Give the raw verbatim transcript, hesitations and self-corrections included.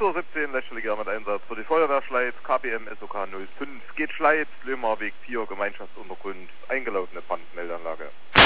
sechs Uhr siebzehn, Lächeliger mit Einsatz für die Feuerwehrschleit, K B M S O K null fünf, geht Schleit, Lömerweg vier, Gemeinschaftsunterkunft, eingelaufene Brandmeldeanlage.